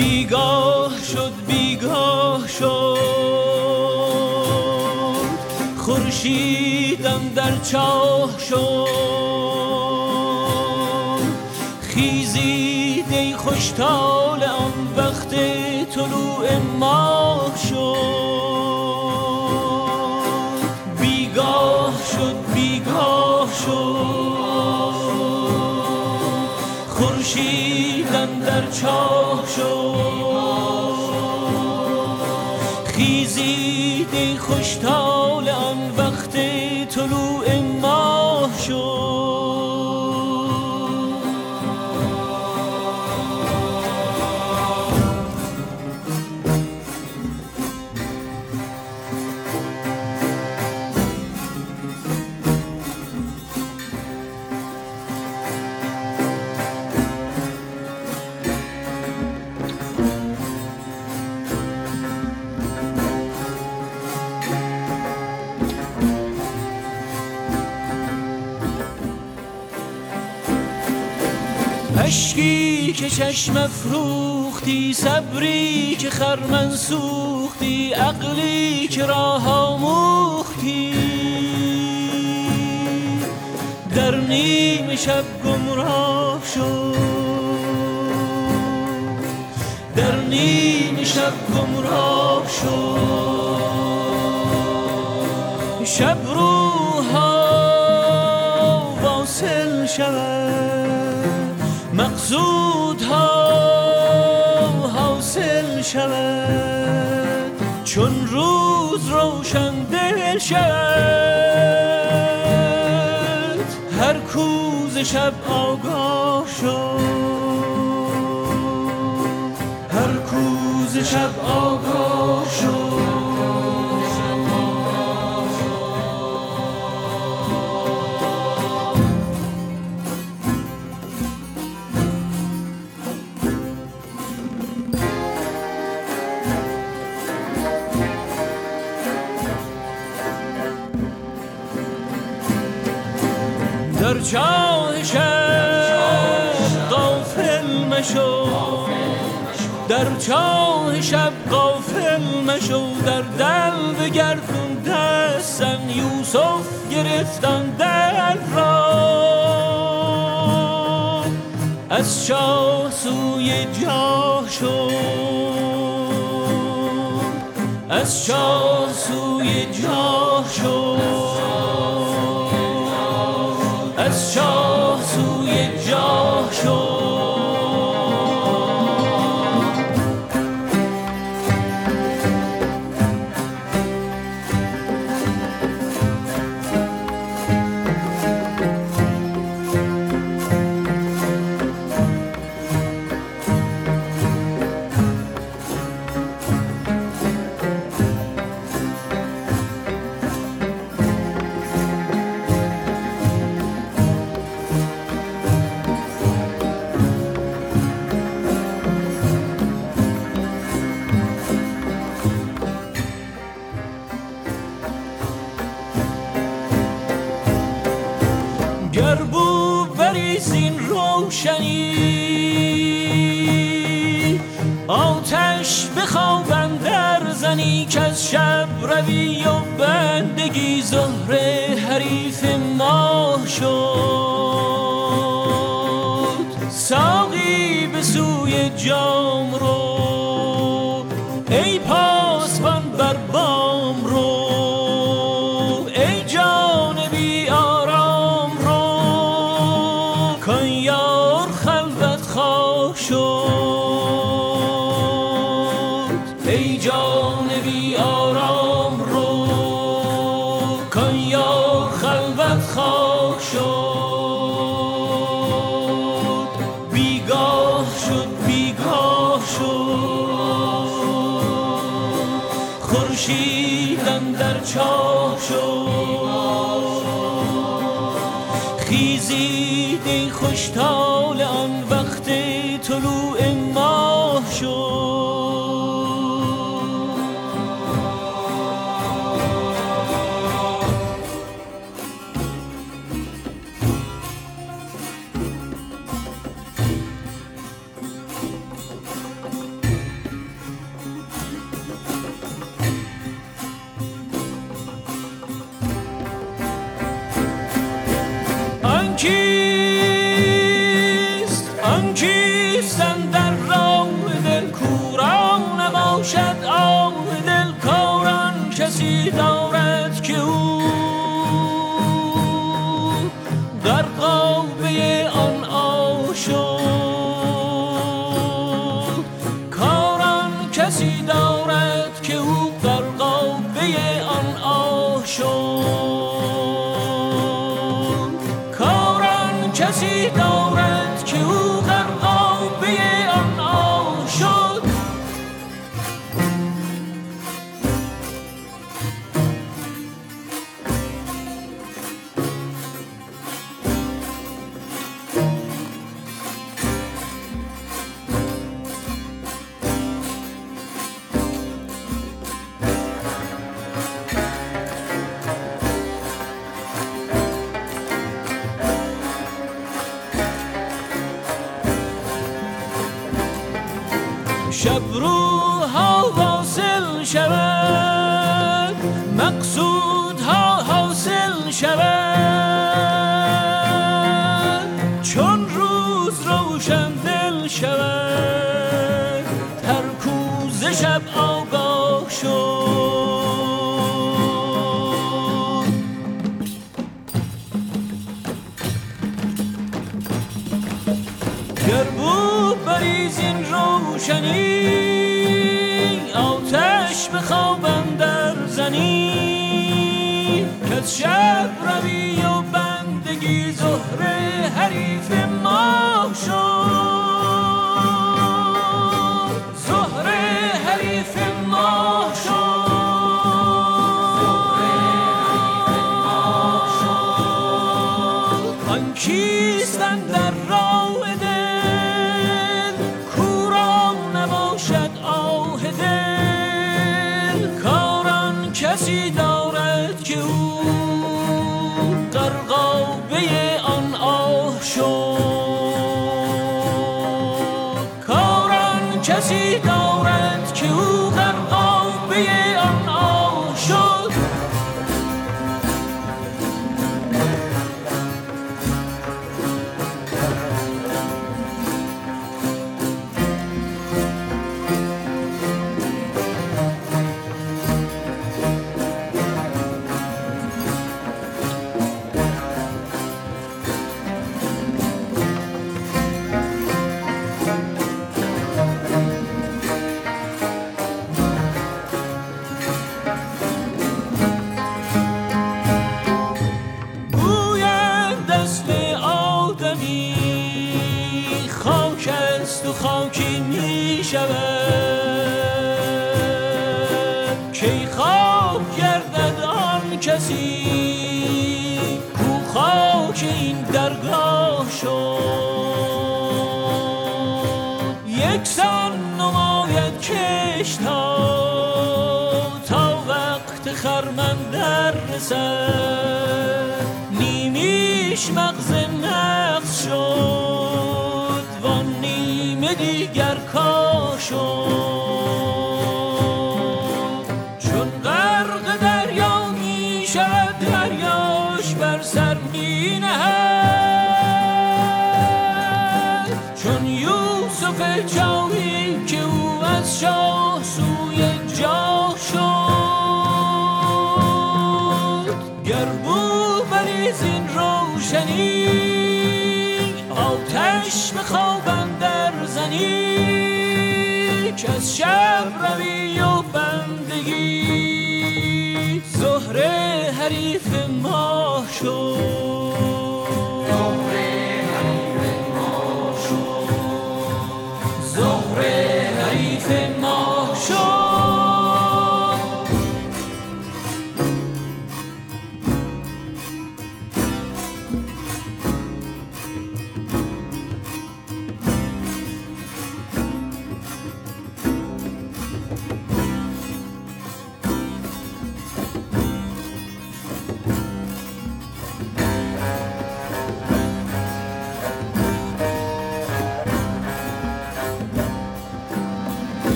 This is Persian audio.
بیگاه شد بیگاه شد، خورشیدم در چاه شد. خیزید ای خوشحال آن وقت طلوع ماه شد. بیگاه شد بیگاه شد، خورشیدم در چاه شد. خیزید ای خوشحال آن وقت طلوع ماه شد. اشکی که چشم افروختی، صبری که خرمن سوختی، عقلی که راه آموختی، در نیم شب گمراه شد. در نیم شب گمراه شد. شب روها واصل شود، مقصودها حاصل شود، چون روز روشن دل شد. هر کوز شب آگاه شد، هر کوز شب آگاه شد. در چاه شب غافل مشو، در چاه شب غافل مشو. در دل بگردون دستن یوسف گرفتن دل را، از چاه سوی جاه شو، از چاه سوی جاه شو، از چاه سوی جاه شد. گر بو بریز این روشنی، آتش بخواب اندر زنی، که از شب روی و بندگی زهره حریف ماه شد. ساقی به سوی جام رو، ای پاسبان بر بام رو، ای جان بی آرام رو، کان یار خلوت خواه شد. ای جان بی آرام رو، کان یار خلوت خواه شد. بیگاه شد بیگاه شد، خورشیدم در چاه شد. خیزید ای خوشحال آن وقت طلوع ماه شد. آنکیست اندر راه دل کورا نباشد آه دل کاران کسی دارد که او در قابه آن آه شد کاران کسی دارد که او در قابه آن آه شد کاران کسی دارد که او در قابه آن آه شد شب روها واصل شود مقصودها حاصل شود چون روز روشن دل شود ترکوز شب آگاه شد گر بود بریز این روشنی آتش به خواب اندر زنی کز شب روی و بندگی زهره حریف ماه شد زهره حریف ماه شد آن کیست اندر راه دل کورا نباشد آه دل کاران کسی دارد که او در قابه آن آه شد کاران کسی دارد که او در قابه آن آه شد خاک است و خاکی می شود کی خاک گردد آن کسی کو خاک این درگاه شد یکسان نماید کش تا وقت خرمن در رسد نیمیش مغز نفس شد وان نیمه دیگر کاه شد چون غرق دریا می شود دریاش بر سر می نهد چون یوسف جاوی که او از شاه سوی جاه شد گر بود بریز این روشنی آتش به خواب اندر زنی که از شب روی و بندگی زهره حریف ماه شد زهره حریف